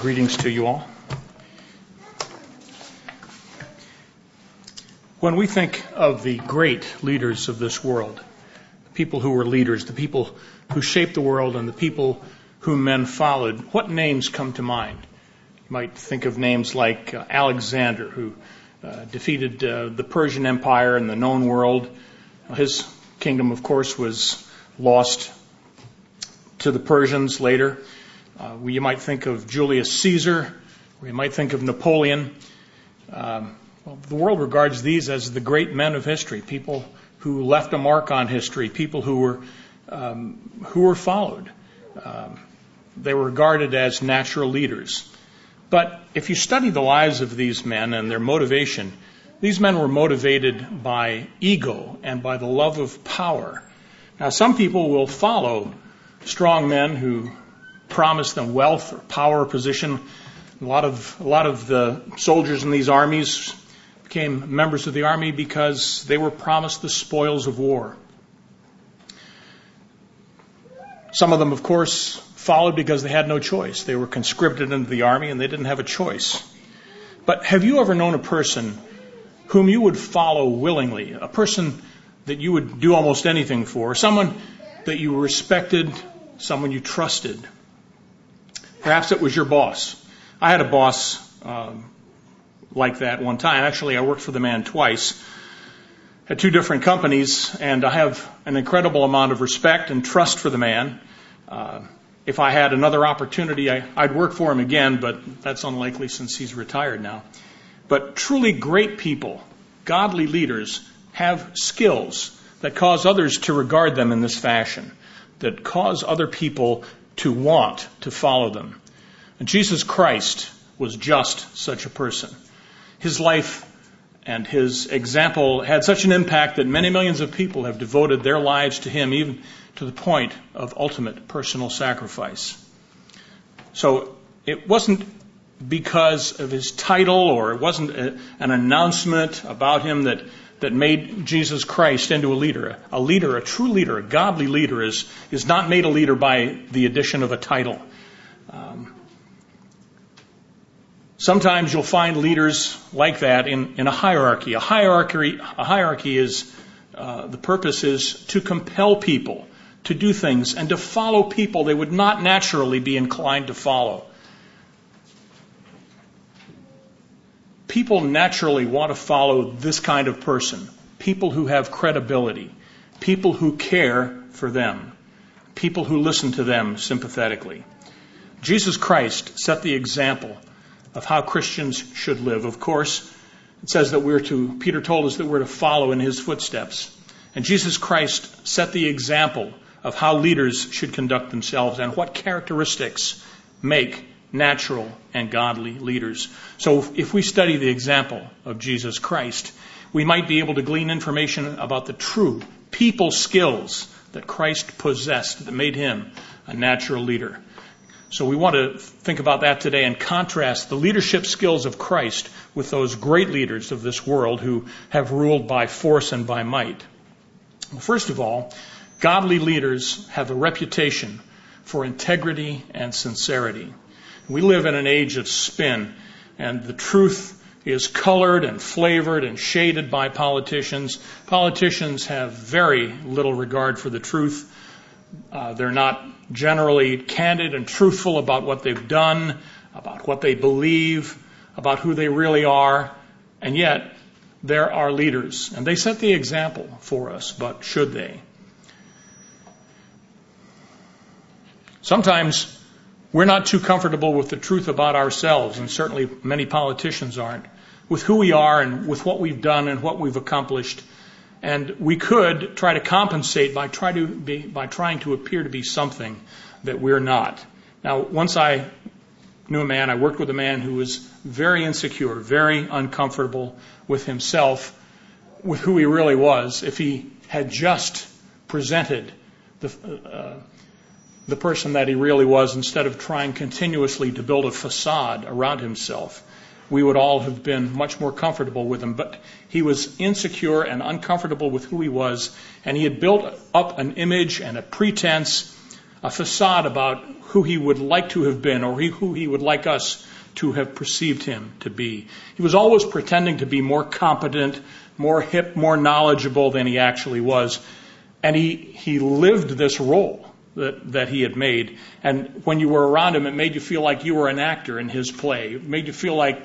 Greetings to you all. When we think of the great leaders of this world, the people who were leaders, the people who shaped the world, and the people whom men followed, what names come to mind? You might think of names like Alexander, who defeated the Persian Empire in the known world. His kingdom, of course, was lost to the Persians later. You might think of Julius Caesar, or you might think of Napoleon. The world regards these as the great men of history, people who left a mark on history, people who were followed. They were regarded as natural leaders. But if you study the lives of these men and their motivation, these men were motivated by ego and by the love of power. Now, some people will follow strong men who promise them wealth or power or position. A lot of the soldiers in these armies became members of the army because they were promised the spoils of war. Some of them, of course, followed because they had no choice. They were conscripted into the army and they didn't have a choice. But have you ever known a person whom you would follow willingly, a person that you would do almost anything for, someone that you respected, someone you trusted? Perhaps it was your boss. I had a boss like that one time. Actually, I worked for the man twice at two different companies, and I have an incredible amount of respect and trust for the man. If I had another opportunity, I'd work for him again, but that's unlikely since he's retired now. But truly great people, godly leaders, have skills that cause others to regard them in this fashion, that cause other people to want to follow them. And Jesus Christ was just such a person. His life and his example had such an impact that many millions of people have devoted their lives to him, even to the point of ultimate personal sacrifice. So it wasn't because of his title, or it wasn't an announcement about him that made Jesus Christ into a leader. A leader, a true leader, a godly leader is not made a leader by the addition of a title. Sometimes you'll find leaders like that in a hierarchy. A hierarchy is, the purpose is to compel people to do things and to follow people they would not naturally be inclined to follow. People naturally want to follow this kind of person, people who have credibility, people who care for them, people who listen to them sympathetically. Jesus Christ set the example of how Christians should live. Of course, it says that Peter told us that we're to follow in his footsteps. And Jesus Christ set the example of how leaders should conduct themselves and what characteristics make natural and godly leaders. So if we study the example of Jesus Christ, we might be able to glean information about the true people skills that Christ possessed that made him a natural leader. So we want to think about that today and contrast the leadership skills of Christ with those great leaders of this world who have ruled by force and by might. First of all, godly leaders have a reputation for integrity and sincerity. We live in an age of spin, and the truth is colored and flavored and shaded by politicians. Politicians have very little regard for the truth. They're not generally candid and truthful about what they've done, about what they believe, about who they really are. And yet, there are leaders, and they set the example for us, but should they? Sometimes we're not too comfortable with the truth about ourselves, and certainly many politicians aren't, with who we are and with what we've done and what we've accomplished. And we could try to compensate by trying to appear to be something that we're not. Now, once I worked with a man who was very insecure, very uncomfortable with himself, with who he really was. If he had just presented the person that he really was instead of trying continuously to build a facade around himself, we would all have been much more comfortable with him. But he was insecure and uncomfortable with who he was, and he had built up an image and a pretense a facade about who he would like to have been or who he would like us to have perceived him to be. He was always pretending to be more competent, more hip, more knowledgeable than he actually was. And he lived this role that he had made. And when you were around him, it made you feel like you were an actor in his play. It made you feel like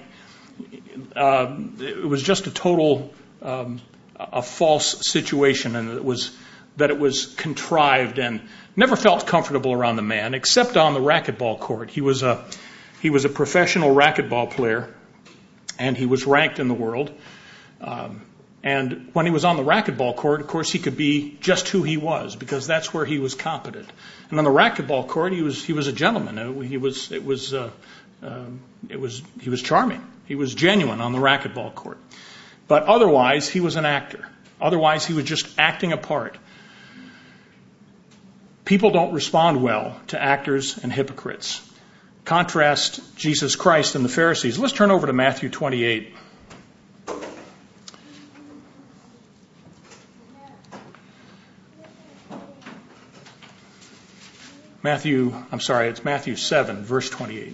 it was just a total a false situation, and it was contrived, and never felt comfortable around the man, except on the racquetball court. He was a professional racquetball player, and he was ranked in the world. And when he was on the racquetball court, of course, he could be just who he was, because that's where he was competent. And on the racquetball court, he was a gentleman. He was charming. He was genuine on the racquetball court. But otherwise, he was an actor. Otherwise, he was just acting a part. People don't respond well to actors and hypocrites. Contrast Jesus Christ and the Pharisees. Let's turn over to Matthew 28. It's Matthew 7, verse 28.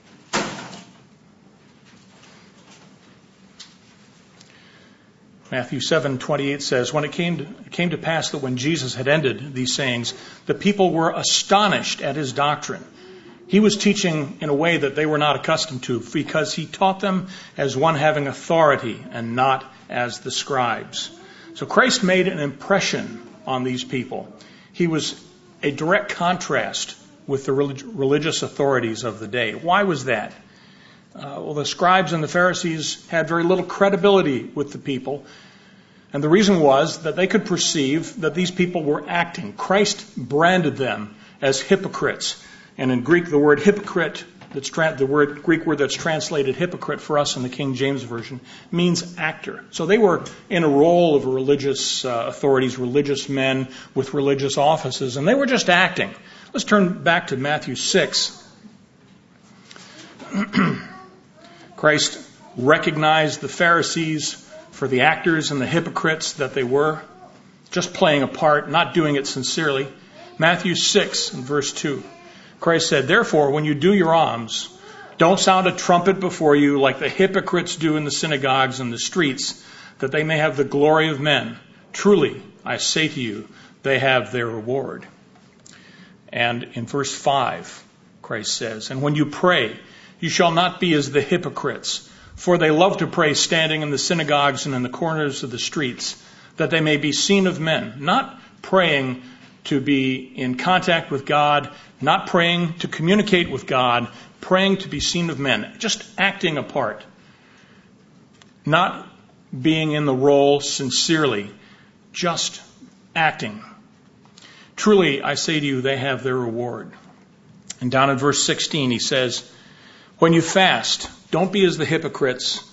Matthew 7:28 says, when it came to pass that when Jesus had ended these sayings, the people were astonished at his doctrine. He was teaching in a way that they were not accustomed to, because he taught them as one having authority and not as the scribes. So Christ made an impression on these people. He was a direct contrast with the religious authorities of the day. Why was that? The scribes and the Pharisees had very little credibility with the people. And the reason was that they could perceive that these people were acting. Christ branded them as hypocrites. And in Greek, the word hypocrite, Greek word that's translated hypocrite for us in the King James Version, means actor. So they were in a role of religious authorities, religious men with religious offices, and they were just acting. Let's turn back to Matthew 6. Christ recognized the Pharisees for the actors and the hypocrites that they were, just playing a part, not doing it sincerely. Matthew 6 and verse 2. Christ said, therefore, when you do your alms, don't sound a trumpet before you like the hypocrites do in the synagogues and the streets, that they may have the glory of men. Truly, I say to you, they have their reward. And in verse 5, Christ says, and when you pray, you shall not be as the hypocrites, for they love to pray standing in the synagogues and in the corners of the streets, that they may be seen of men. Not praying to be in contact with God, not praying to communicate with God, praying to be seen of men, just acting a part, not being in the role sincerely, just acting. Truly, I say to you, they have their reward. And down in verse 16, he says, when you fast, don't be as the hypocrites,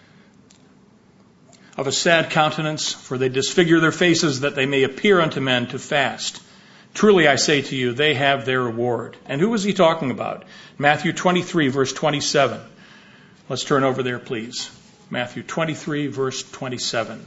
of a sad countenance, for they disfigure their faces that they may appear unto men to fast. Truly I say to you, they have their reward. And who was he talking about? Matthew 23, verse 27. Let's turn over there, please. Matthew 23, verse 27.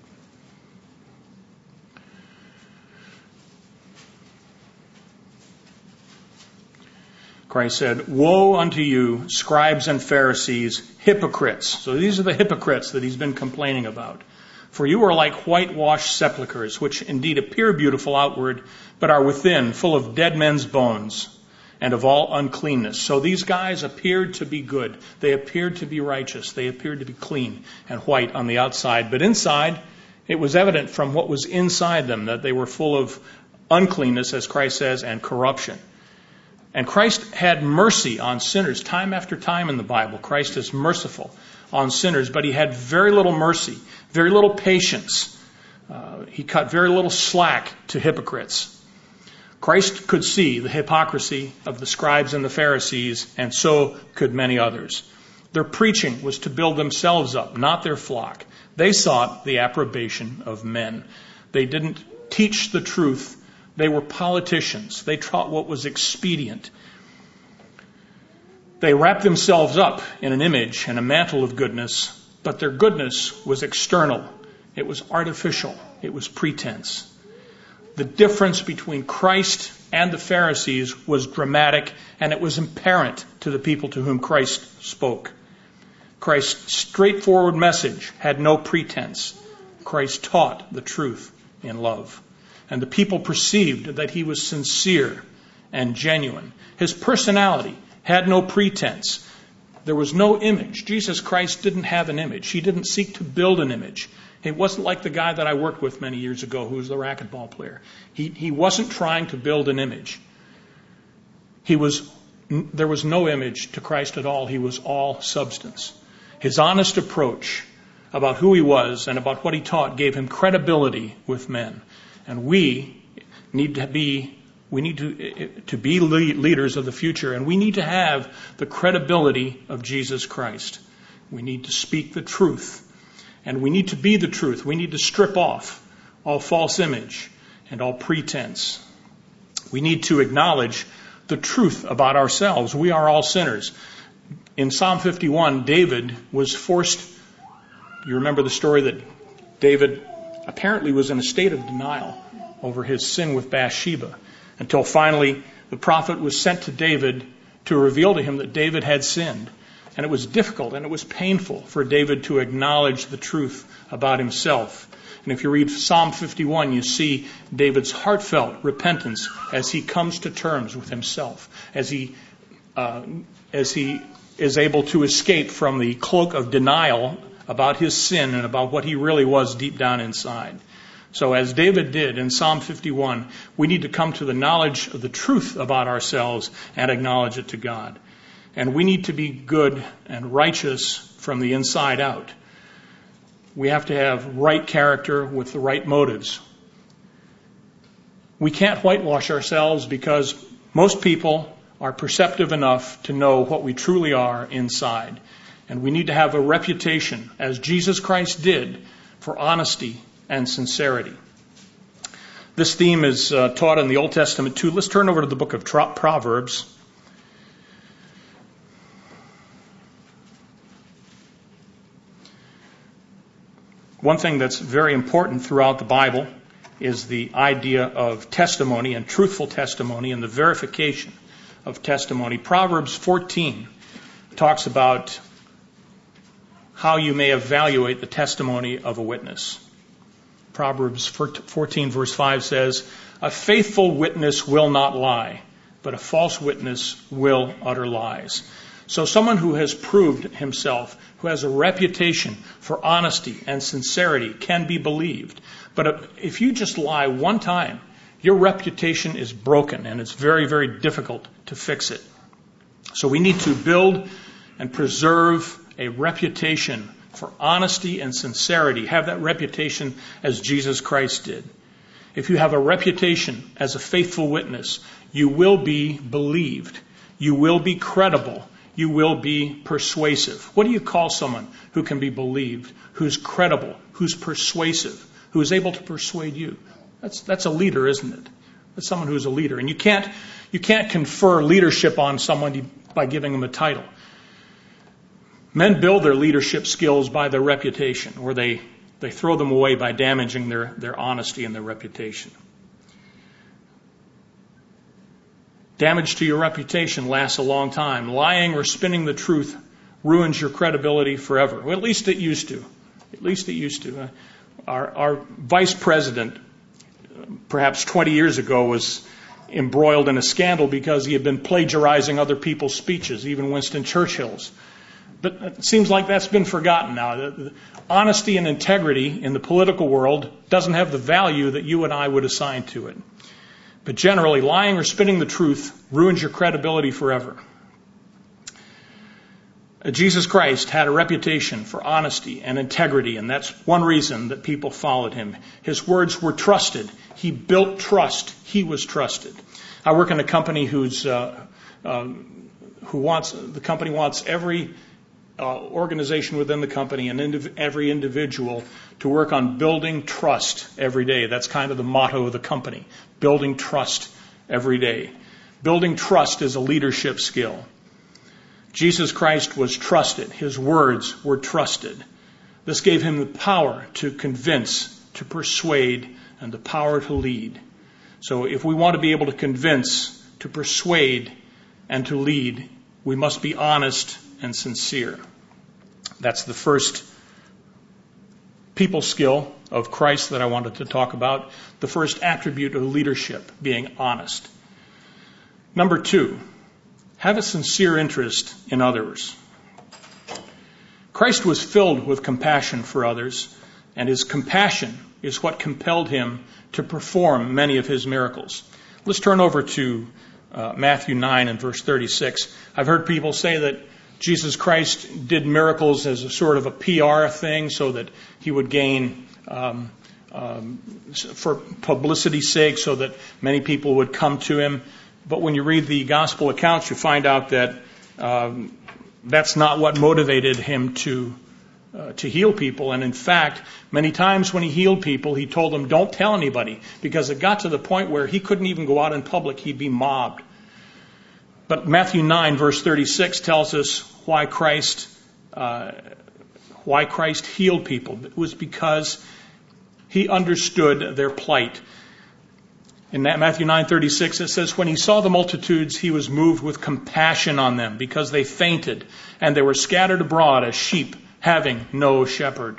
Christ said, woe unto you, scribes and Pharisees, hypocrites. So these are the hypocrites that he's been complaining about. For you are like whitewashed sepulchres, which indeed appear beautiful outward, but are within full of dead men's bones and of all uncleanness. So these guys appeared to be good. They appeared to be righteous. They appeared to be clean and white on the outside. But inside, it was evident from what was inside them that they were full of uncleanness, as Christ says, and corruption. And Christ had mercy on sinners. Time after time in the Bible, Christ is merciful on sinners, but he had very little mercy, very little patience. He cut very little slack to hypocrites. Christ could see the hypocrisy of the scribes and the Pharisees, and so could many others. Their preaching was to build themselves up, not their flock. They sought the approbation of men. They didn't teach the truth. They were politicians. They taught what was expedient. They wrapped themselves up in an image and a mantle of goodness, but their goodness was external. It was artificial. It was pretense. The difference between Christ and the Pharisees was dramatic, and it was apparent to the people to whom Christ spoke. Christ's straightforward message had no pretense. Christ taught the truth in love. And the people perceived that he was sincere and genuine. His personality had no pretense. There was no image. Jesus Christ didn't have an image. He didn't seek to build an image. He wasn't like the guy that I worked with many years ago who was the racquetball player. He wasn't trying to build an image. There was no image to Christ at all. He was all substance. His honest approach about who he was and about what he taught gave him credibility with men. And we need to be leaders of the future, and we need to have the credibility of Jesus Christ. We need to speak the truth, and we need to be the truth. We need to strip off all false image and all pretense. We need to acknowledge the truth about ourselves. We are all sinners. In Psalm 51, David was forced. You remember the story that David apparently was in a state of denial over his sin with Bathsheba, until finally the prophet was sent to David to reveal to him that David had sinned. And it was difficult and it was painful for David to acknowledge the truth about himself. And if you read Psalm 51, you see David's heartfelt repentance as he comes to terms with himself, as he is able to escape from the cloak of denial about his sin and about what he really was deep down inside. So as David did in Psalm 51, we need to come to the knowledge of the truth about ourselves and acknowledge it to God. And we need to be good and righteous from the inside out. We have to have right character with the right motives. We can't whitewash ourselves because most people are perceptive enough to know what we truly are inside. And we need to have a reputation, as Jesus Christ did, for honesty and sincerity. This theme is taught in the Old Testament too. Let's turn over to the book of Proverbs. One thing that's very important throughout the Bible is the idea of testimony and truthful testimony and the verification of testimony. Proverbs 14 talks about how you may evaluate the testimony of a witness. Proverbs 14 verse 5 says, "A faithful witness will not lie, but a false witness will utter lies." So someone who has proved himself, who has a reputation for honesty and sincerity, can be believed. But if you just lie one time, your reputation is broken, and it's very, very difficult to fix it. So we need to build and preserve a reputation for honesty and sincerity. Have that reputation as Jesus Christ did. If you have a reputation as a faithful witness, you will be believed. You will be credible. You will be persuasive. What do you call someone who can be believed, who's credible, who's persuasive, who is able to persuade you? That's a leader, isn't it? That's someone who's a leader. And you can't confer leadership on someone by giving them a title. Men build their leadership skills by their reputation, or they throw them away by damaging their honesty and their reputation. Damage to your reputation lasts a long time. Lying or spinning the truth ruins your credibility forever. Well, at least it used to. At least it used to. Our vice president, perhaps 20 years ago, was embroiled in a scandal because he had been plagiarizing other people's speeches, even Winston Churchill's. But it seems like that's been forgotten now. The honesty and integrity in the political world doesn't have the value that you and I would assign to it. But generally, lying or spinning the truth ruins your credibility forever. Jesus Christ had a reputation for honesty and integrity, and that's one reason that people followed him. His words were trusted. He built trust. He was trusted. I work in a company the company wants every organization within the company and every individual to work on building trust every day. That's kind of the motto of the company, building trust every day. Building trust is a leadership skill. Jesus Christ was trusted. His words were trusted. This gave him the power to convince, to persuade, and the power to lead. So if we want to be able to convince, to persuade, and to lead, we must be honest and sincere. That's the first people skill of Christ that I wanted to talk about. The first attribute of leadership, being honest. Number 2, have a sincere interest in others. Christ was filled with compassion for others, and his compassion is what compelled him to perform many of his miracles. Let's turn over to Matthew 9 and verse 36. I've heard people say that Jesus Christ did miracles as a sort of a PR thing so that he would gain, for publicity's sake, so that many people would come to him. But when you read the gospel accounts, you find out that that's not what motivated him to heal people. And in fact, many times when he healed people, he told them, don't tell anybody, because it got to the point where he couldn't even go out in public. He'd be mobbed. But Matthew 9, verse 36 tells us why Christ healed people. It was because he understood their plight. In Matthew 9:36, it says, when he saw the multitudes, he was moved with compassion on them because they fainted and they were scattered abroad as sheep having no shepherd.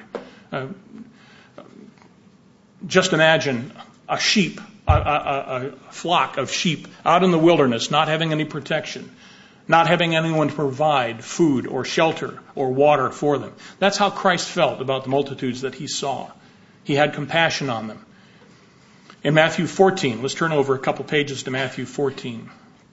Just imagine a sheep, a flock of sheep out in the wilderness, not having any protection, not having anyone to provide food or shelter or water for them. That's how Christ felt about the multitudes that he saw. He had compassion on them. In Matthew 14, let's turn over a couple pages to Matthew 14.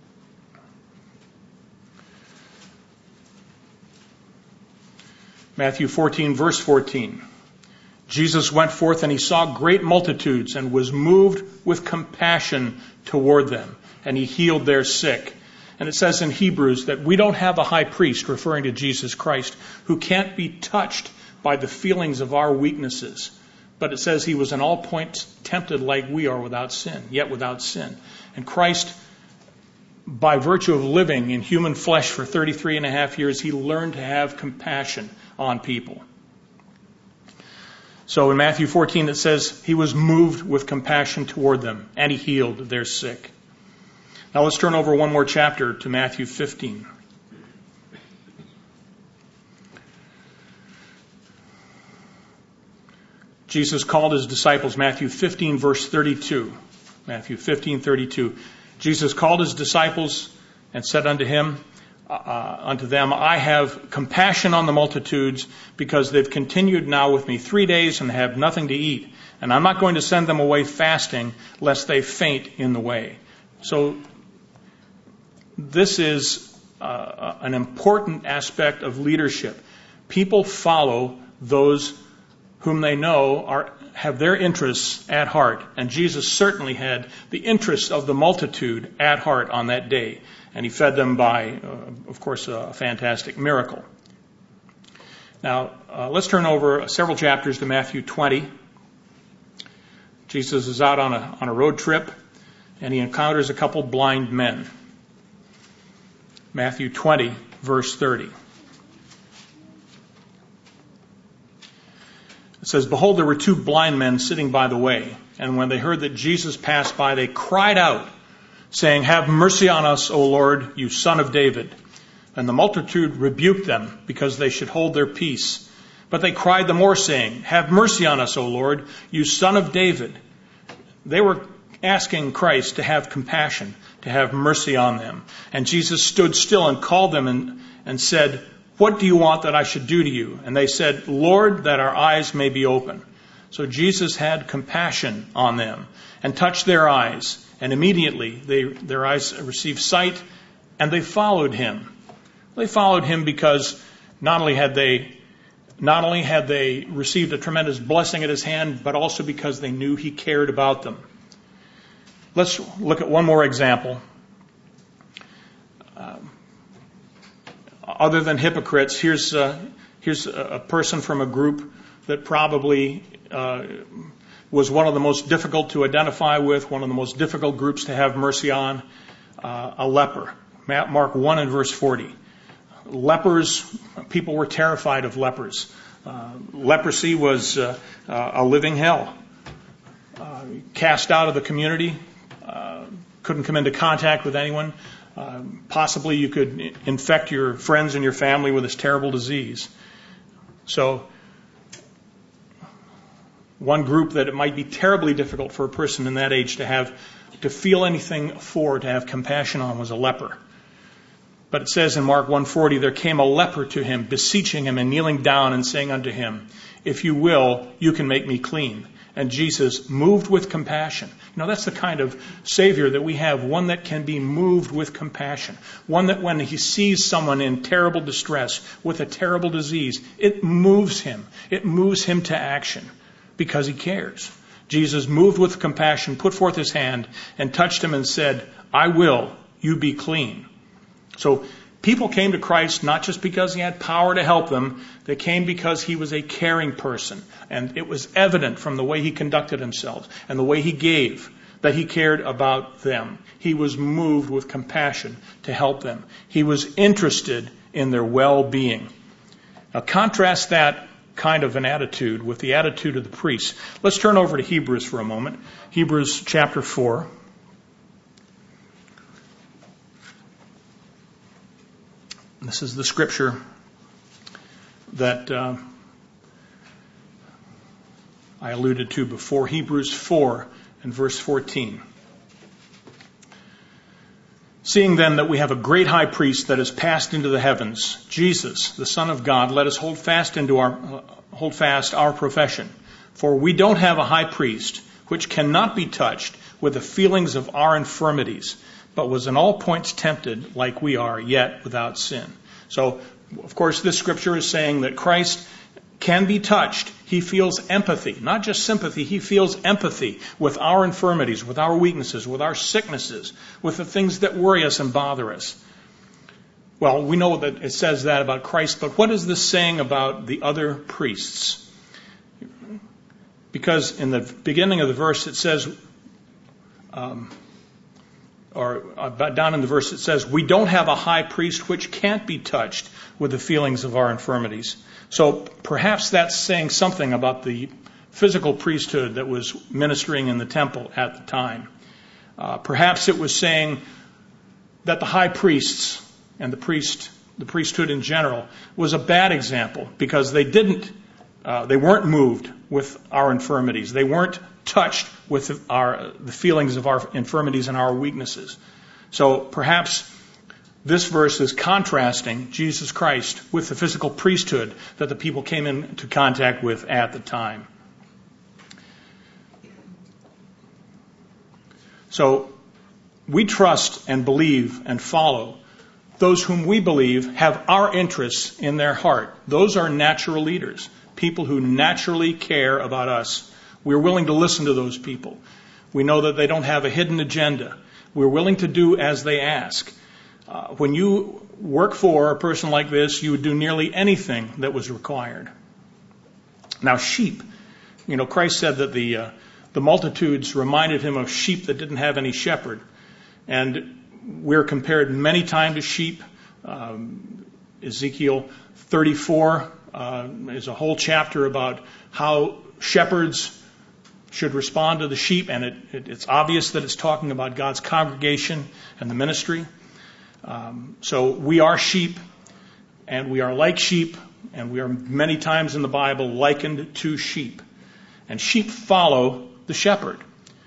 Matthew 14, verse 14. Jesus went forth and he saw great multitudes and was moved with compassion toward them, and he healed their sick. And it says in Hebrews that we don't have a high priest, referring to Jesus Christ, who can't be touched by the feelings of our weaknesses. But it says he was in all points tempted like we are without sin, yet without sin. And Christ, by virtue of living in human flesh for 33 and a half years, he learned to have compassion on people. So in Matthew 14 it says he was moved with compassion toward them, and he healed their sick. Now let's turn over one more chapter to Matthew 15. Jesus called his disciples, Matthew 15, verse 32. Matthew 15, 32. Jesus called his disciples and said unto them, I have compassion on the multitudes, because they've continued now with me 3 days and have nothing to eat. And I'm not going to send them away fasting, lest they faint in the way. So this is an important aspect of leadership. People follow those whom they know have their interests at heart. And Jesus certainly had the interests of the multitude at heart on that day. And he fed them by, of course, a fantastic miracle. Now, let's turn over several chapters to Matthew 20. Jesus is out on a road trip, and he encounters a couple blind men. Matthew 20, verse 30. It says, behold, there were two blind men sitting by the way. And when they heard that Jesus passed by, they cried out, saying, have mercy on us, O Lord, you Son of David. And the multitude rebuked them, because they should hold their peace. But they cried the more, saying, have mercy on us, O Lord, you Son of David. They were asking Christ to have compassion, to have mercy on them. And Jesus stood still and called them and said, what do you want that I should do to you? And they said, Lord, that our eyes may be open. So Jesus had compassion on them and touched their eyes. And immediately their eyes received sight, and they followed him. They followed him because not only had they received a tremendous blessing at his hand, but also because they knew he cared about them. Let's look at one more example. Other than hypocrites, here's a person from a group that probably was one of the most difficult to identify with, one of the most difficult groups to have mercy on, a leper. Mark 1 and verse 40. Lepers, people were terrified of lepers. Leprosy was a living hell. Cast out of the community, couldn't come into contact with anyone. Possibly you could infect your friends and your family with this terrible disease. So one group that it might be terribly difficult for a person in that age to feel anything for, to have compassion on, was a leper. But it says in Mark 1:40, there came a leper to him, beseeching him and kneeling down and saying unto him, if you will, you can make me clean. And Jesus, moved with compassion. That's the kind of Savior that we have, one that can be moved with compassion. One that when he sees someone in terrible distress with a terrible disease, it moves him. It moves him to action because he cares. Jesus, moved with compassion, put forth his hand and touched him and said, I will, you be clean. So people came to Christ not just because he had power to help them. They came because he was a caring person. And it was evident from the way he conducted himself and the way he gave that he cared about them. He was moved with compassion to help them. He was interested in their well-being. Now contrast that kind of an attitude with the attitude of the priests. Let's turn over to Hebrews for a moment. Hebrews chapter 4. This is the scripture that I alluded to before, Hebrews 4 and verse 14. Seeing then that we have a great high priest that has passed into the heavens, Jesus, the Son of God, let us hold fast our profession. For we don't have a high priest which cannot be touched with the feelings of our infirmities, but was in all points tempted like we are, yet without sin. So, of course, this scripture is saying that Christ can be touched. He feels empathy, not just sympathy. He feels empathy with our infirmities, with our weaknesses, with our sicknesses, with the things that worry us and bother us. Well, we know that it says that about Christ, but what is this saying about the other priests? Because in the beginning of the verse it says, down in the verse it says, we don't have a high priest which can't be touched with the feelings of our infirmities. So perhaps that's saying something about the physical priesthood that was ministering in the temple at the time. Perhaps it was saying that the high priests and the priesthood in general was a bad example because they weren't moved with our infirmities. They weren't touched with the feelings of our infirmities and our weaknesses. So perhaps this verse is contrasting Jesus Christ with the physical priesthood that the people came into contact with at the time. So we trust and believe and follow those whom we believe have our interests in their heart. Those are natural leaders, people who naturally care about us. We're willing to listen to those people. We know that they don't have a hidden agenda. We're willing to do as they ask. When you work for a person like this, you would do nearly anything that was required. Now, sheep. Christ said that the multitudes reminded him of sheep that didn't have any shepherd. And we're compared many times to sheep. Ezekiel 34 is a whole chapter about how shepherds should respond to the sheep, and it's obvious that it's talking about God's congregation and the ministry. So we are sheep, and we are like sheep, and we are many times in the Bible likened to sheep. And sheep follow the shepherd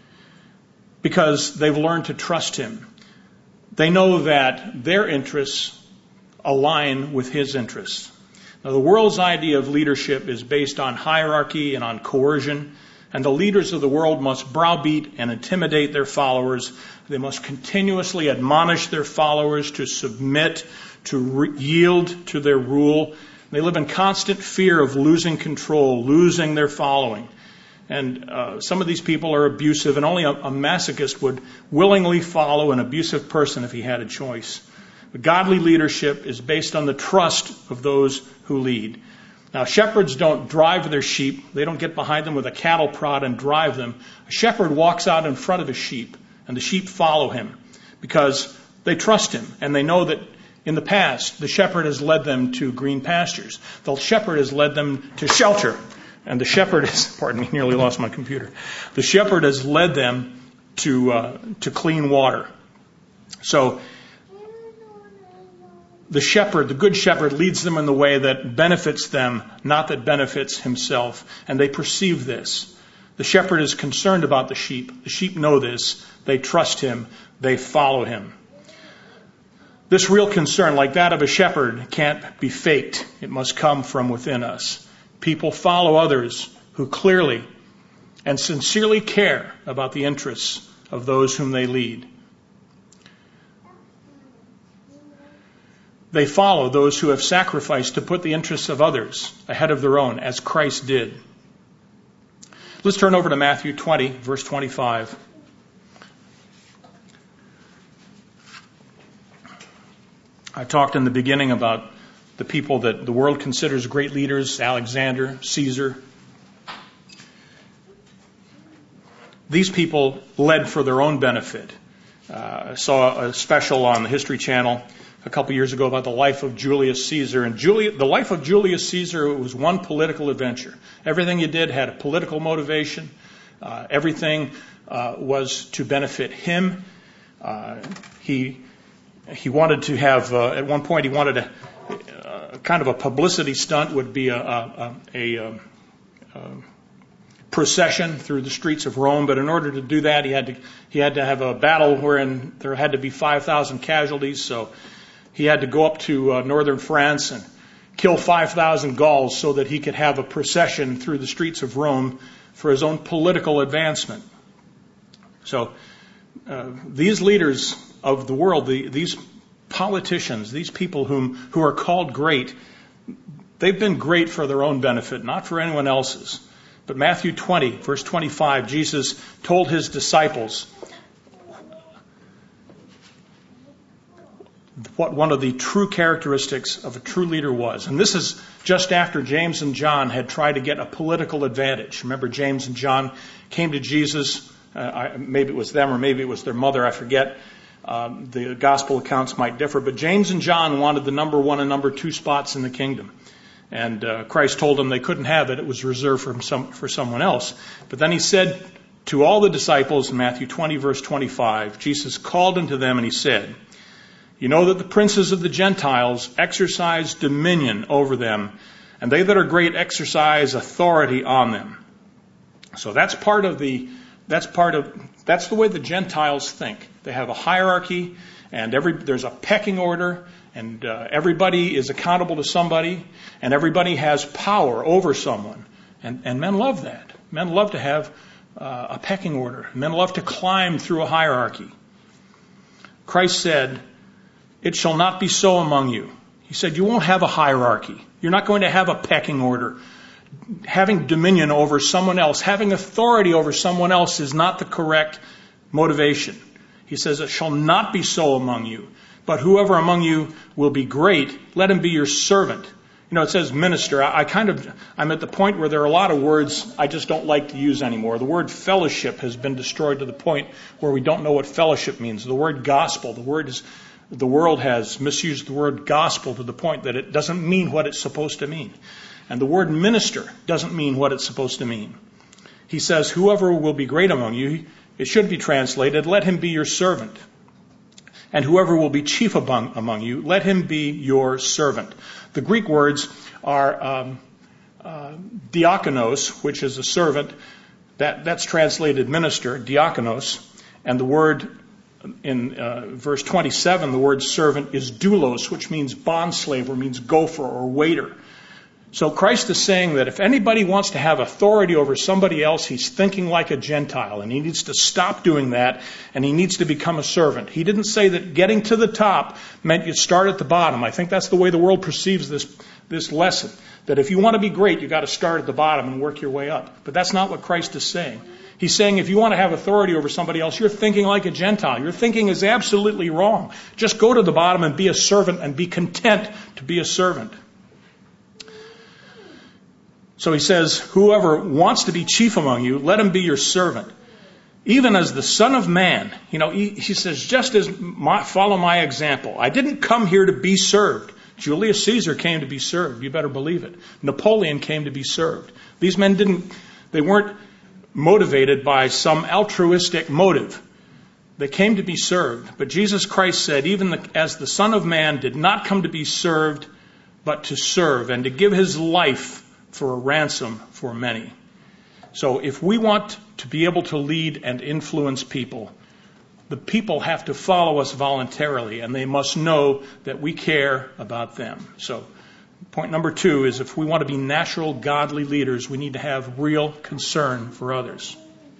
because they've learned to trust him. They know that their interests align with his interests. Now, the world's idea of leadership is based on hierarchy and on coercion. And the leaders of the world must browbeat and intimidate their followers. They must continuously admonish their followers to submit, to yield to their rule. They live in constant fear of losing control, losing their following. And some of these people are abusive, and only a masochist would willingly follow an abusive person if he had a choice. But godly leadership is based on the trust of those who lead. Now, shepherds don't drive their sheep. They don't get behind them with a cattle prod and drive them. A shepherd walks out in front of his sheep, and the sheep follow him because they trust him, and they know that in the past, the shepherd has led them to green pastures. The shepherd has led them to shelter, and the shepherd has, pardon me, nearly lost my computer. The shepherd has led them to clean water. So the shepherd, the good shepherd, leads them in the way that benefits them, not that benefits himself. And they perceive this. The shepherd is concerned about the sheep. The sheep know this. They trust him. They follow him. This real concern, like that of a shepherd, can't be faked. It must come from within us. People follow others who clearly and sincerely care about the interests of those whom they lead. They follow those who have sacrificed to put the interests of others ahead of their own, as Christ did. Let's turn over to Matthew 20, verse 25. I talked in the beginning about the people that the world considers great leaders, Alexander, Caesar. These people led for their own benefit. I saw a special on the History Channel a couple years ago about the life of Julius Caesar. And the life of Julius Caesar was one political adventure. Everything he did had a political motivation. Everything was to benefit him. He wanted to have, at one point, he wanted a kind of a publicity stunt would be a procession through the streets of Rome. But in order to do that, he had to have a battle wherein there had to be 5,000 casualties. So he had to go up to northern France and kill 5,000 Gauls so that he could have a procession through the streets of Rome for his own political advancement. So these leaders of the world, these politicians, these people who are called great, they've been great for their own benefit, not for anyone else's. But Matthew 20, verse 25, Jesus told his disciples what one of the true characteristics of a true leader was. And this is just after James and John had tried to get a political advantage. Remember, James and John came to Jesus. Maybe it was them or maybe it was their mother, I forget. The gospel accounts might differ. But James and John wanted the number 1 and number 2 spots in the kingdom. And Christ told them they couldn't have it. It was reserved for someone else. But then he said to all the disciples in Matthew 20, verse 25, Jesus called unto them and he said, "You know that the princes of the Gentiles exercise dominion over them, and they that are great exercise authority on them." So that's the way the Gentiles think. They have a hierarchy, and there's a pecking order, and everybody is accountable to somebody, and everybody has power over someone. And men love that. Men love to have a pecking order. Men love to climb through a hierarchy. Christ said, "It shall not be so among you." He said, you won't have a hierarchy. You're not going to have a pecking order. Having dominion over someone else, having authority over someone else is not the correct motivation. He says, "It shall not be so among you. But whoever among you will be great, let him be your servant." You know, it says minister. I'm at the point where there are a lot of words I just don't like to use anymore. The word fellowship has been destroyed to the point where we don't know what fellowship means. The word gospel, the world has misused the word gospel to the point that it doesn't mean what it's supposed to mean. And the word minister doesn't mean what it's supposed to mean. He says, whoever will be great among you, it should be translated, let him be your servant. And whoever will be chief among you, let him be your servant. The Greek words are diakonos, which is a servant. That's translated minister, diakonos. And the word in verse 27, the word servant is doulos, which means bondslave or means gopher or waiter. So Christ is saying that if anybody wants to have authority over somebody else, he's thinking like a Gentile, and he needs to stop doing that, and he needs to become a servant. He didn't say that getting to the top meant you start at the bottom. I think that's the way the world perceives this lesson, that if you want to be great, you've got to start at the bottom and work your way up. But that's not what Christ is saying. He's saying if you want to have authority over somebody else, you're thinking like a Gentile. Your thinking is absolutely wrong. Just go to the bottom and be a servant and be content to be a servant. So he says, whoever wants to be chief among you, let him be your servant. Even as the Son of Man, he says, just as follow my example. I didn't come here to be served. Julius Caesar came to be served. You better believe it. Napoleon came to be served. These men they weren't motivated by some altruistic motive. They came to be served. But Jesus Christ said, even as the Son of Man did not come to be served, but to serve and to give his life for a ransom for many. So if we want to be able to lead and influence people, the people have to follow us voluntarily, and they must know that we care about them. So point number 2 is, if we want to be natural, godly leaders, we need to have real concern for others.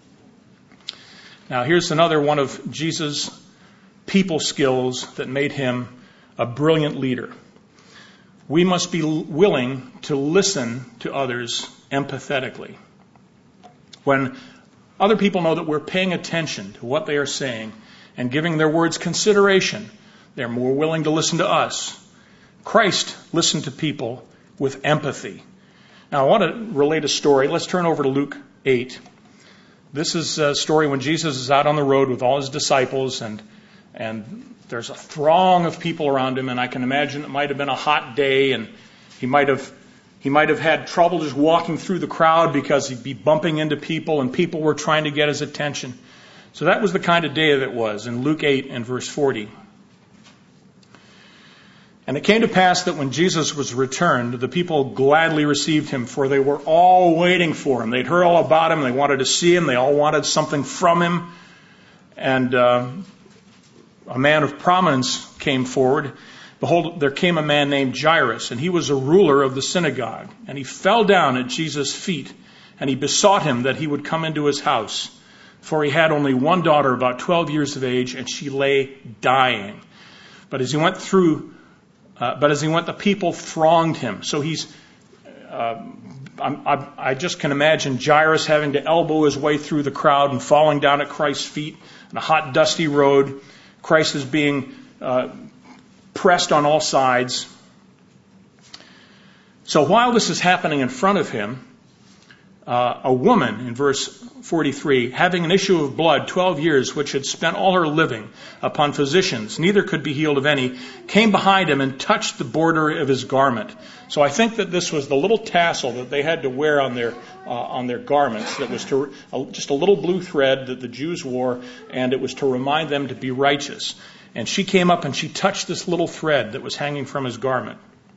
Now, here's another one of Jesus' people skills that made him a brilliant leader. We must be willing to listen to others empathetically. When other people know that we're paying attention to what they are saying and giving their words consideration, they're more willing to listen to us. Christ listened to people with empathy. Now, I want to relate a story. Let's turn over to Luke 8. This is a story when Jesus is out on the road with all his disciples, and there's a throng of people around him, and I can imagine it might have been a hot day, and he might have had trouble just walking through the crowd because he'd be bumping into people, and people were trying to get his attention. So that was the kind of day that it was in Luke 8 and verse 40. And it came to pass that when Jesus was returned, the people gladly received him, for they were all waiting for him. They'd heard all about him. They wanted to see him. They all wanted something from him. And a man of prominence came forward. Behold, there came a man named Jairus, and he was a ruler of the synagogue. And he fell down at Jesus' feet, and he besought him that he would come into his house. For he had only one daughter, about 12 years of age, and she lay dying. But as he went, the people thronged him. So I just can imagine Jairus having to elbow his way through the crowd and falling down at Christ's feet on a hot, dusty road. Christ is being pressed on all sides. So while this is happening in front of him, a woman, in verse 43, having an issue of blood 12 years, which had spent all her living upon physicians, neither could be healed of any, came behind him and touched the border of his garment. So I think that this was the little tassel that they had to wear on their garments. That was just a little blue thread that the Jews wore, and it was to remind them to be righteous. And she came up and she touched this little thread that was hanging from his garment.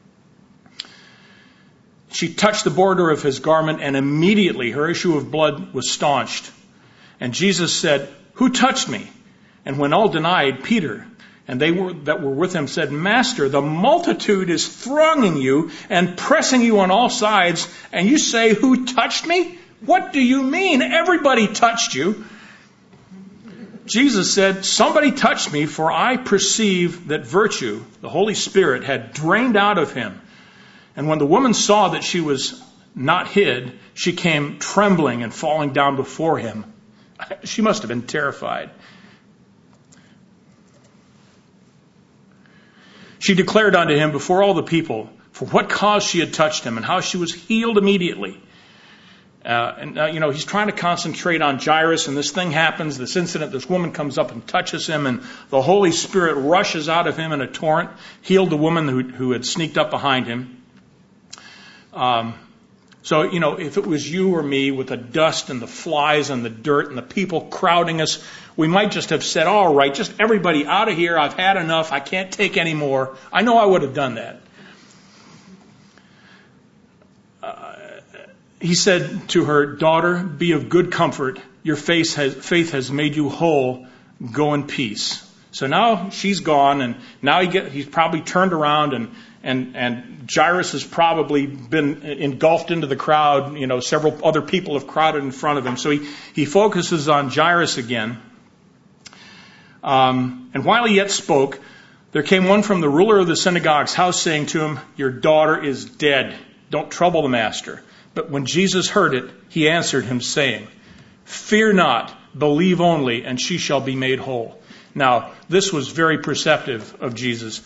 She touched the border of his garment, and immediately her issue of blood was staunched. And Jesus said, "Who touched me?" And when all denied, Peter and they that were with him said, "Master, the multitude is thronging you and pressing you on all sides, and you say, 'Who touched me?' What do you mean? Everybody touched you." Jesus said, "Somebody touched me, for I perceive that virtue, the Holy Spirit, had drained out of him." And when the woman saw that she was not hid, she came trembling and falling down before him. She must have been terrified. She declared unto him before all the people for what cause she had touched him and how she was healed immediately. He's trying to concentrate on Jairus, and this thing happens, this incident, this woman comes up and touches him, and the Holy Spirit rushes out of him in a torrent, healed the woman who had sneaked up behind him. If it was you or me with the dust and the flies and the dirt and the people crowding us, we might just have said, "All right, just everybody out of here. I've had enough. I can't take any more." I know I would have done that. He said to her, "Daughter, be of good comfort. Your faith has made you whole. Go in peace." So now she's gone, and now he's probably turned around, and Jairus has probably been engulfed into the crowd. Several other people have crowded in front of him. So he focuses on Jairus again. And while he yet spoke, there came one from the ruler of the synagogue's house, saying to him, "Your daughter is dead. Don't trouble the master." But when Jesus heard it, he answered him, saying, "Fear not, believe only, and she shall be made whole." Now, this was very perceptive of Jesus.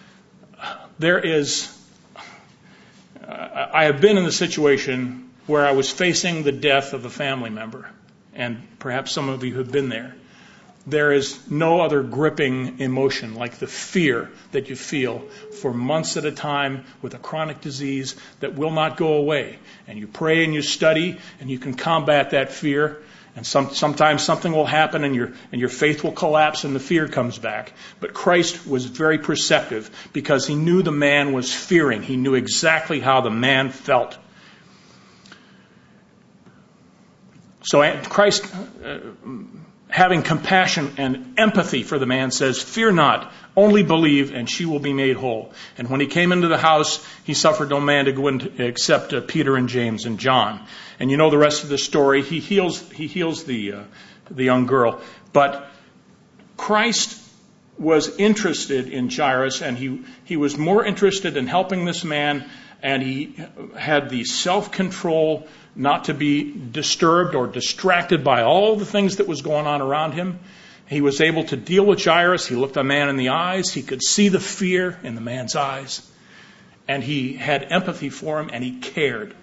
I have been in the situation where I was facing the death of a family member, and perhaps some of you have been there. There is no other gripping emotion like the fear that you feel for months at a time with a chronic disease that will not go away. And you pray and you study and you can combat that fear. And sometimes something will happen and your faith will collapse and the fear comes back. But Christ was very perceptive because he knew the man was fearing. He knew exactly how the man felt. So Christ, having compassion and empathy for the man, says, "Fear not, only believe, and she will be made whole." And when he came into the house, he suffered no man to go in except Peter and James and John. And you know the rest of the story. He heals the young girl. But Christ was interested in Jairus, and he was more interested in helping this man, and he had the self-control not to be disturbed or distracted by all the things that was going on around him. He was able to deal with Jairus. He looked the man in the eyes. He could see the fear in the man's eyes. And he had empathy for him, and he cared.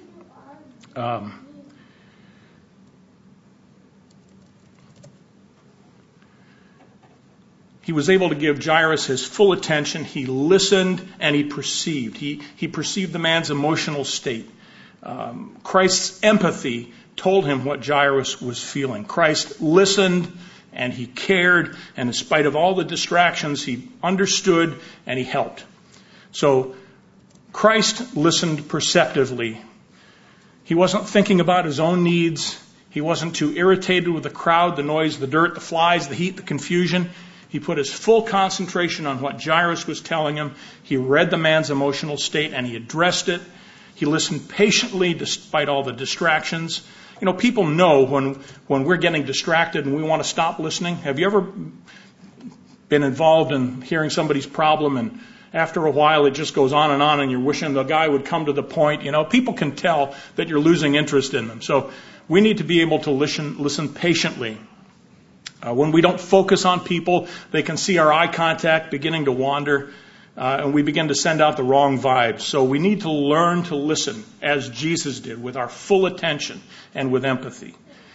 He was able to give Jairus his full attention. He listened and he perceived. He perceived the man's emotional state. Christ's empathy told him what Jairus was feeling. Christ listened and he cared, and in spite of all the distractions, he understood and he helped. So Christ listened perceptively. He wasn't thinking about his own needs. He wasn't too irritated with the crowd, the noise, the dirt, the flies, the heat, the confusion. He put his full concentration on what Jairus was telling him. He read the man's emotional state and he addressed it. He listened patiently despite all the distractions. You know, people know when we're getting distracted and we want to stop listening. Have you ever been involved in hearing somebody's problem and after a while it just goes on and you're wishing the guy would come to the point? You know, people can tell that you're losing interest in them. So we need to be able to listen patiently. When we don't focus on people, they can see our eye contact beginning to wander, and we begin to send out the wrong vibes. So we need to learn to listen as Jesus did, with our full attention and with empathy.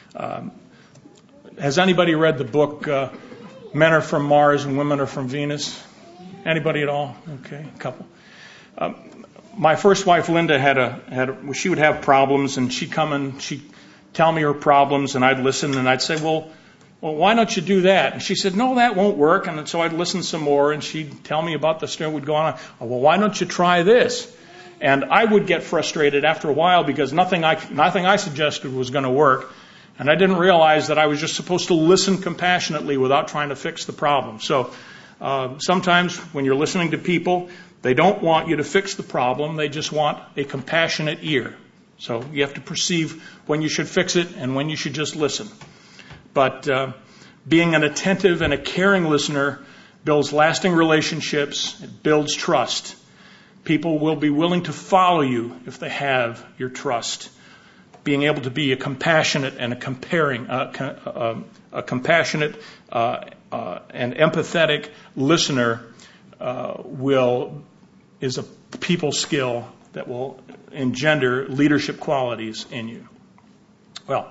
Has anybody read the book Men Are From Mars and Women Are From Venus? Anybody at all? Okay, a couple. My first wife, Linda, she would have problems, and she'd come and she'd tell me her problems, and I'd listen, and I'd say, well, why don't you do that? And she said, no, that won't work. And so I'd listen some more, and she'd tell me about the story. Would go on. Oh, well, why don't you try this? And I would get frustrated after a while because nothing I suggested was going to work. And I didn't realize that I was just supposed to listen compassionately without trying to fix the problem. So sometimes when you're listening to people, they don't want you to fix the problem. They just want a compassionate ear. So you have to perceive when you should fix it and when you should just listen. But being an attentive and a caring listener builds lasting relationships. It builds trust. People will be willing to follow you if they have your trust. Being able to be a compassionate and a compassionate and empathetic listener is a people skill that will engender leadership qualities in you. Well,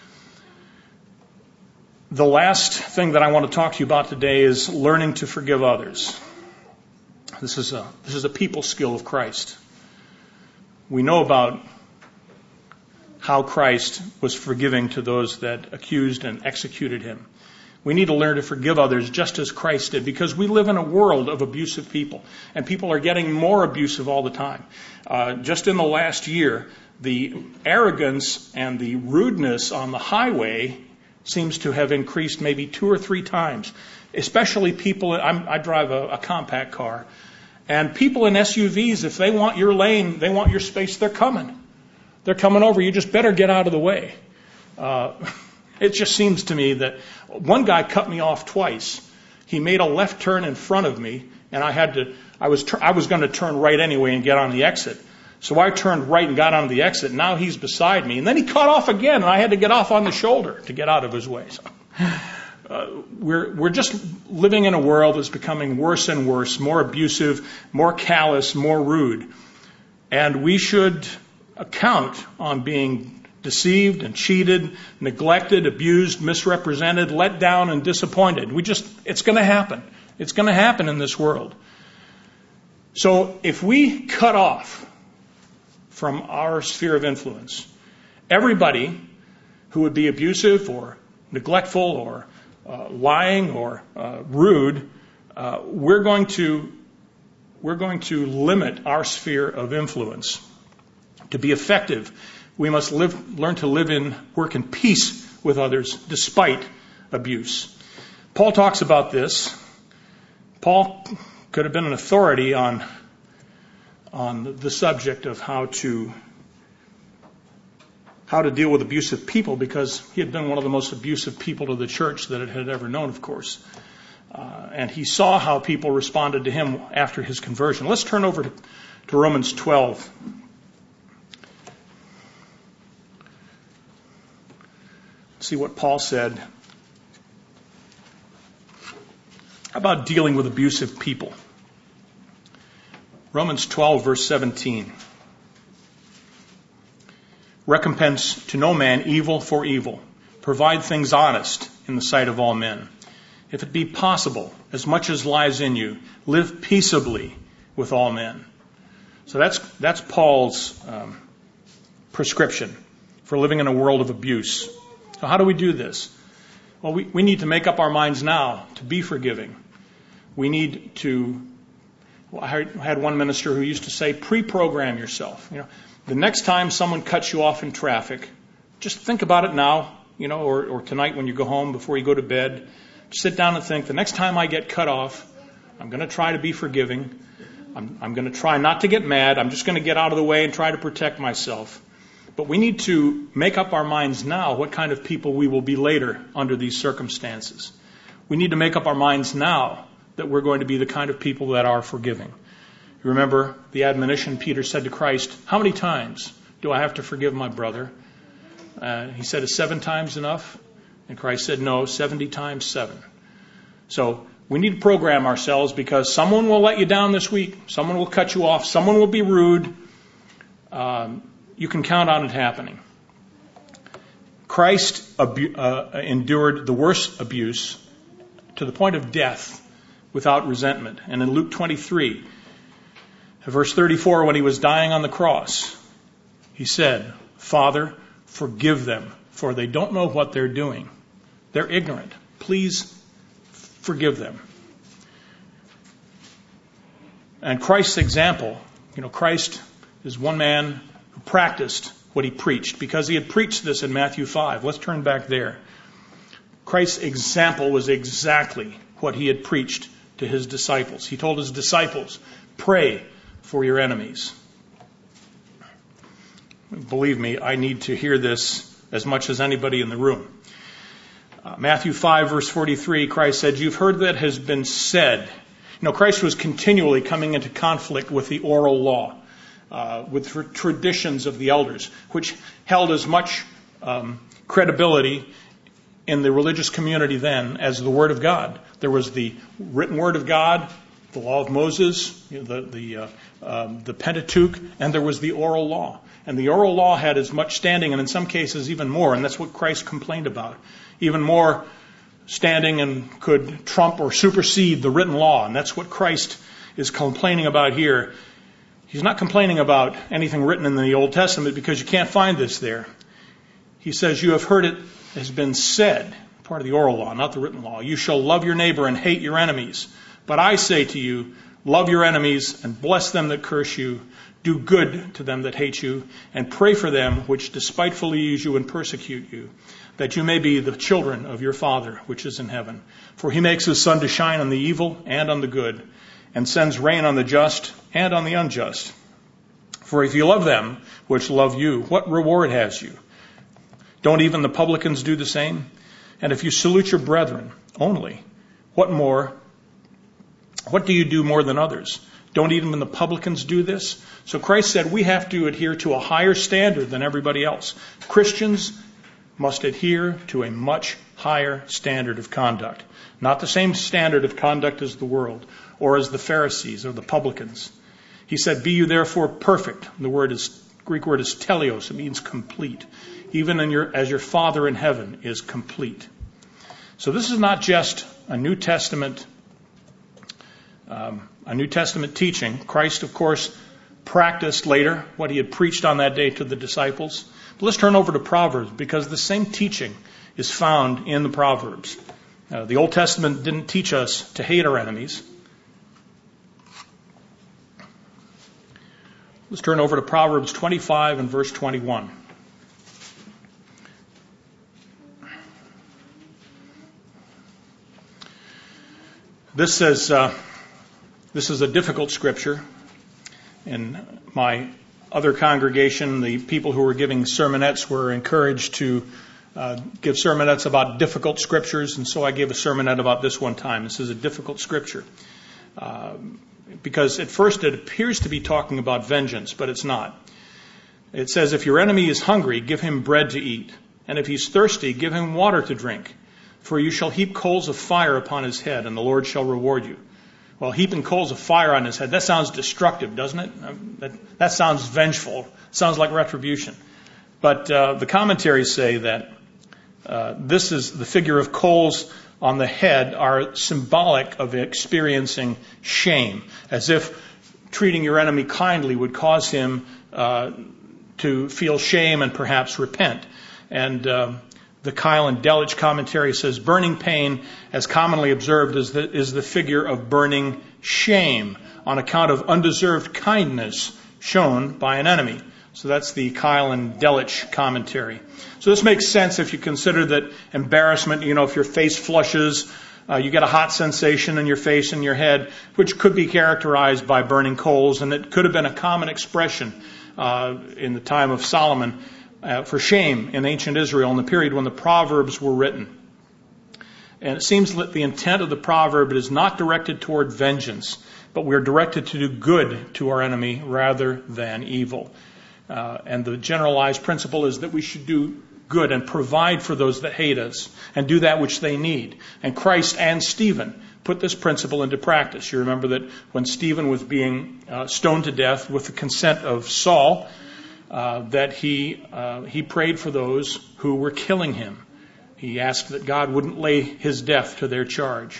the last thing that I want to talk to you about today is learning to forgive others. This is a people skill of Christ. We know about how Christ was forgiving to those that accused and executed him. We need to learn to forgive others just as Christ did, because we live in a world of abusive people, and people are getting more abusive all the time. Just in the last year, the arrogance and the rudeness on the highway seems to have increased maybe 2 or 3 times, especially people. I drive a compact car, and people in SUVs, if they want your lane, they want your space, they're coming. They're coming over. You just better get out of the way. It just seems to me that one guy cut me off twice. He made a left turn in front of me, and I was going to turn right anyway and get on the exit. So I turned right and got onto the exit. Now he's beside me. And then he cut off again, and I had to get off on the shoulder to get out of his way. So, we're just living in a world that's becoming worse and worse, more abusive, more callous, more rude. And we should count on being deceived and cheated, neglected, abused, misrepresented, let down, and disappointed. It's going to happen. It's going to happen in this world. So if we cut off from our sphere of influence everybody who would be abusive or neglectful or lying or rude, we're going to limit our sphere of influence. To be effective, we must learn to work in peace with others despite abuse. Paul talks about this. Paul could have been an authority on the subject of how to deal with abusive people, because he had been one of the most abusive people to the church that it had ever known, of course. And he saw how people responded to him after his conversion. Let's turn over to Romans 12. See what Paul said about dealing with abusive people. Romans 12, verse 17. Recompense to no man evil for evil. Provide things honest in the sight of all men. If it be possible, as much as lies in you, live peaceably with all men. So that's Paul's prescription for living in a world of abuse. So how do we do this? Well, we need to make up our minds now to be forgiving. We need to, I had one minister who used to say, pre-program yourself. The next time someone cuts you off in traffic, just think about it now, or tonight when you go home before you go to bed. Sit down and think, the next time I get cut off, I'm going to try to be forgiving. I'm going to try not to get mad. I'm just going to get out of the way and try to protect myself. But we need to make up our minds now what kind of people we will be later under these circumstances. We need to make up our minds now that we're going to be the kind of people that are forgiving. You remember the admonition Peter said to Christ, how many times do I have to forgive my brother? He said, is 7 times enough? And Christ said, no, 70 times 7. So we need to program ourselves, because someone will let you down this week. Someone will cut you off. Someone will be rude. You can count on it happening. Christ endured the worst abuse to the point of death without resentment. And in Luke 23, verse 34, when he was dying on the cross, he said, Father, forgive them, for they don't know what they're doing. They're ignorant. Please forgive them. And Christ's example, Christ is one man who practiced what he preached, because he had preached this in Matthew 5. Let's turn back there. Christ's example was exactly what he had preached to his disciples. He told his disciples, pray for your enemies. Believe me, I need to hear this as much as anybody in the room. Matthew 5, verse 43, Christ said, you've heard that has been said. Christ was continually coming into conflict with the oral law, with traditions of the elders, which held as much credibility in the religious community then as the Word of God. There was the written Word of God, the law of Moses, the Pentateuch, and there was the oral law. And the oral law had as much standing, and in some cases even more, and that's what Christ complained about. Even more standing and could trump or supersede the written law, and that's what Christ is complaining about here. He's not complaining about anything written in the Old Testament, because you can't find this there. He says, you have heard it has been said, part of the oral law, not the written law, you shall love your neighbor and hate your enemies. But I say to you, love your enemies and bless them that curse you. Do good to them that hate you, and pray for them which despitefully use you and persecute you, that you may be the children of your Father which is in heaven. For he makes his sun to shine on the evil and on the good, and sends rain on the just and on the unjust. For if you love them which love you, what reward has you? Don't even the publicans do the same? And if you salute your brethren only, what do you do more than others? Don't even the publicans do this? So Christ said we have to adhere to a higher standard than everybody else. Christians must adhere to a much higher standard of conduct. Not the same standard of conduct as the world, or as the Pharisees or the publicans. He said, be you therefore perfect. The word is Greek word is teleos. It means complete. Even as your Father in heaven is complete. So this is not just a New Testament teaching. Christ, of course, practiced later what he had preached on that day to the disciples. But let's turn over to Proverbs, because the same teaching is found in the Proverbs. The Old Testament didn't teach us to hate our enemies. Let's turn over to Proverbs 25 and verse 21. This is a difficult scripture. In my other congregation, the people who were giving sermonettes were encouraged to give sermonettes about difficult scriptures, and so I gave a sermonette about this one time. This is a difficult scripture. Because at first it appears to be talking about vengeance, but it's not. It says, if your enemy is hungry, give him bread to eat. And if he's thirsty, give him water to drink. For you shall heap coals of fire upon his head, and the Lord shall reward you. Well, heaping coals of fire on his head, that sounds destructive, doesn't it? That sounds vengeful. Sounds like retribution. But the commentaries say that this is the figure of coals on the head are symbolic of experiencing shame, as if treating your enemy kindly would cause him to feel shame and perhaps repent. And the Keil and Delitzsch commentary says, burning pain, as commonly observed, is the figure of burning shame on account of undeserved kindness shown by an enemy. So that's the Keil and Delitzsch commentary. So this makes sense if you consider that embarrassment, if your face flushes, you get a hot sensation in your face and your head, which could be characterized by burning coals, and it could have been a common expression in the time of Solomon for shame in ancient Israel in the period when the Proverbs were written. And it seems that the intent of the proverb is not directed toward vengeance, but we're directed to do good to our enemy rather than evil. And the generalized principle is that we should do good and provide for those that hate us and do that which they need. And Christ and Stephen put this principle into practice. You remember that when Stephen was being stoned to death with the consent of Saul, that he prayed for those who were killing him. He asked that God wouldn't lay his death to their charge.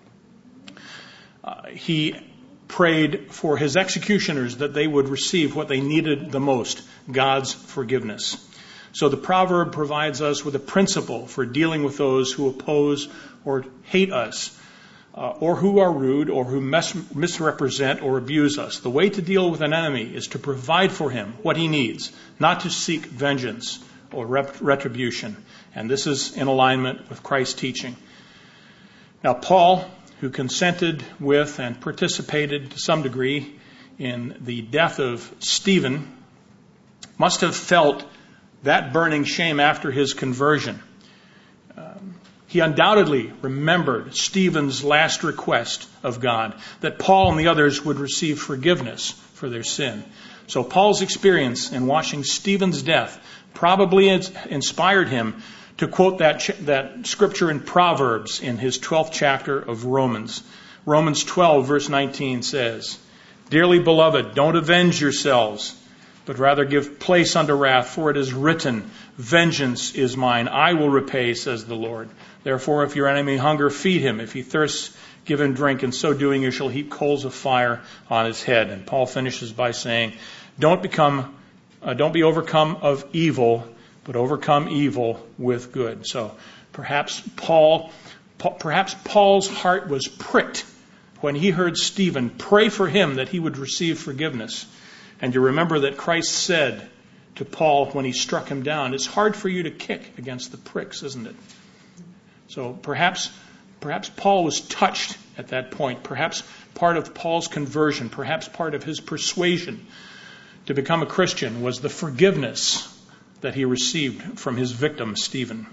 He prayed for his executioners that they would receive what they needed the most, God's forgiveness. So the proverb provides us with a principle for dealing with those who oppose or hate us, or who are rude, or who misrepresent or abuse us. The way to deal with an enemy is to provide for him what he needs, not to seek vengeance or retribution. And this is in alignment with Christ's teaching. Now, Paul, who consented with and participated to some degree in the death of Stephen, must have felt that burning shame after his conversion. He undoubtedly remembered Stephen's last request of God, that Paul and the others would receive forgiveness for their sin. So Paul's experience in watching Stephen's death probably inspired him to quote that scripture in Proverbs in his 12th chapter of Romans. Romans 12, verse 19 says, "Dearly beloved, don't avenge yourselves, but rather give place unto wrath, for it is written, vengeance is mine, I will repay, says the Lord. Therefore, if your enemy hunger, feed him. If he thirsts, give him drink. In so doing, you shall heap coals of fire on his head." And Paul finishes by saying, don't be overcome of evil, but overcome evil with good. So perhaps Paul's heart was pricked when he heard Stephen pray for him that he would receive forgiveness. And you remember that Christ said to Paul when he struck him down, it's hard for you to kick against the pricks, isn't it? So perhaps Paul was touched at that point. Perhaps part of Paul's conversion, perhaps part of his persuasion to become a Christian was the forgiveness that he received from his victim, Stephen.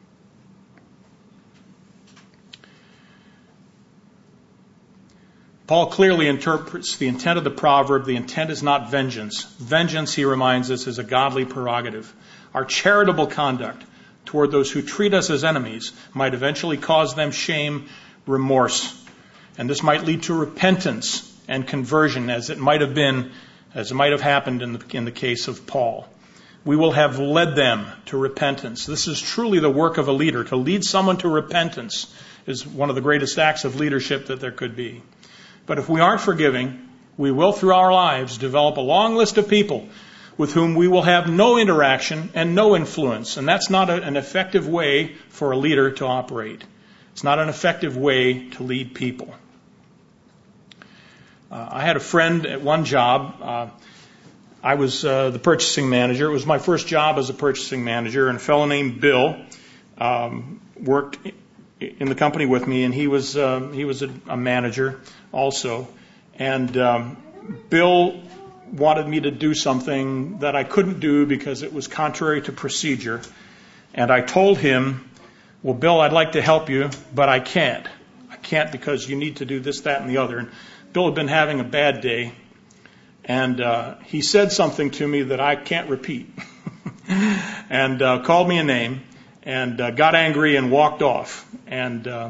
Paul clearly interprets the intent of the proverb. The intent is not vengeance. Vengeance, he reminds us, is a godly prerogative. Our charitable conduct toward those who treat us as enemies might eventually cause them shame, remorse. And this might lead to repentance and conversion, as it might have been as might have happened in the case of Paul. We will have led them to repentance. This is truly the work of a leader. To lead someone to repentance is one of the greatest acts of leadership that there could be. But if we aren't forgiving, we will through our lives develop a long list of people with whom we will have no interaction and no influence. And that's not an effective way for a leader to operate. It's not an effective way to lead people. I had a friend at one job. I was the purchasing manager. It was my first job as a purchasing manager, and a fellow named Bill worked in the company with me, and he was a manager also. And Bill wanted me to do something that I couldn't do because it was contrary to procedure. And I told him, well, Bill, I'd like to help you, but I can't. I can't because you need to do this, that, and the other. And Bill had been having a bad day, and he said something to me that I can't repeat, and called me a name, and got angry and walked off. And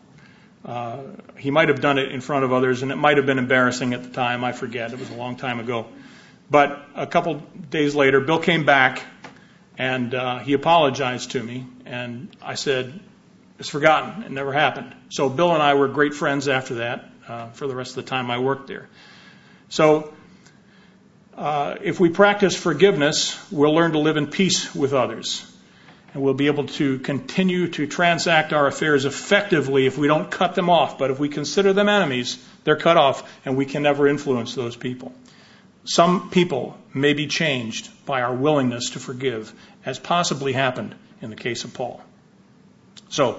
he might have done it in front of others, and it might have been embarrassing at the time. I forget. It was a long time ago. But a couple days later, Bill came back, and he apologized to me. And I said, it's forgotten. It never happened. So Bill and I were great friends after that for the rest of the time I worked there. So if we practice forgiveness, we'll learn to live in peace with others. And we'll be able to continue to transact our affairs effectively if we don't cut them off. But if we consider them enemies, they're cut off, and we can never influence those people. Some people may be changed by our willingness to forgive, as possibly happened in the case of Paul. So,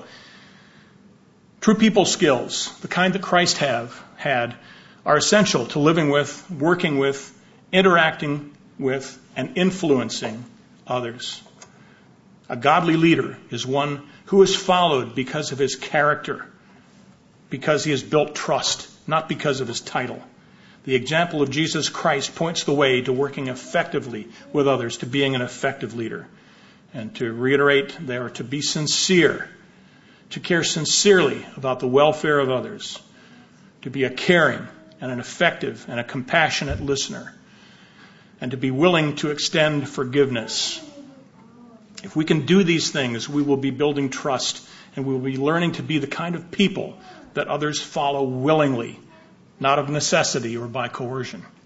true people skills, the kind that Christ had, are essential to living with, working with, interacting with, and influencing others. A godly leader is one who is followed because of his character, because he has built trust, not because of his title. The example of Jesus Christ points the way to working effectively with others, to being an effective leader. And to reiterate, they are to be sincere, to care sincerely about the welfare of others, to be a caring and an effective and a compassionate listener, and to be willing to extend forgiveness. If we can do these things, we will be building trust, and we will be learning to be the kind of people that others follow willingly, not of necessity or by coercion.